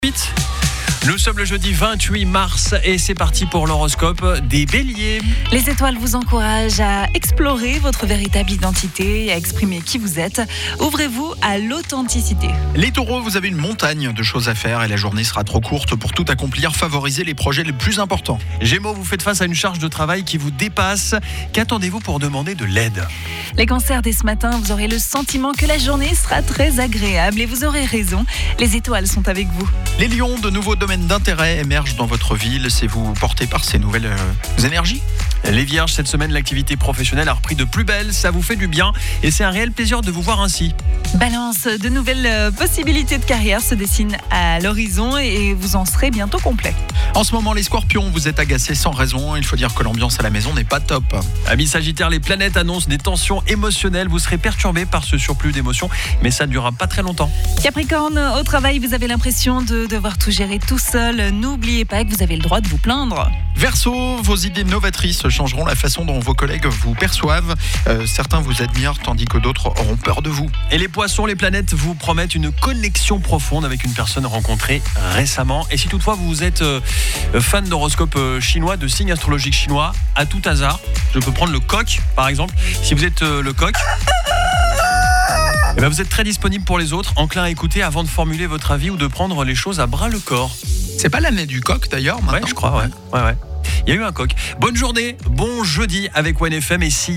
Vite. Nous sommes le jeudi 28 mars et c'est parti pour l'horoscope des béliers. Les étoiles vous encouragent à explorer votre véritable identité et à exprimer qui vous êtes. Ouvrez-vous à l'authenticité. Les taureaux, vous avez une montagne de choses à faire et la journée sera trop courte pour tout accomplir. Favorisez les projets les plus importants. Gémeaux, vous faites face à une charge de travail qui vous dépasse. Qu'attendez-vous pour demander de l'aide ? Les cancers, dès ce matin, vous aurez le sentiment que la journée sera très agréable et vous aurez raison. Les étoiles sont avec vous. Les lions, de nouveaux domaines d'intérêt émergent dans votre vie. Laissez-vous porter par ces nouvelles énergies. Les vierges, cette semaine, l'activité professionnelle a repris de plus belle. Ça vous fait du bien et c'est un réel plaisir de vous voir ainsi. Balance, de nouvelles possibilités de carrière se dessinent à l'horizon et vous en serez bientôt complet. En ce moment, les scorpions, vous êtes agacés sans raison. Il faut dire que l'ambiance à la maison n'est pas top. Amis Sagittaires, les planètes annoncent des tensions émotionnelles. Vous serez perturbés par ce surplus d'émotions, mais ça ne durera pas très longtemps. Capricorne, au travail, vous avez l'impression de devoir tout gérer tout seul. N'oubliez pas que vous avez le droit de vous plaindre. Verseau, vos idées novatrices changeront la façon dont vos collègues vous perçoivent. Certains vous admirent tandis que d'autres auront peur de vous. Et les poissons, les planètes vous promettent une connexion profonde avec une personne rencontrée récemment. Et si toutefois vous êtes fan d'horoscope chinois, de signes astrologiques chinois, à tout hasard, je peux prendre le coq par exemple. Si vous êtes le coq, eh ben vous êtes très disponible pour les autres, enclin à écouter avant de formuler votre avis ou de prendre les choses à bras le corps. C'est pas l'année du coq d'ailleurs maintenant. Ouais, je crois, ouais. Il y a eu un coq. Bonne journée, bon jeudi avec OneFM et si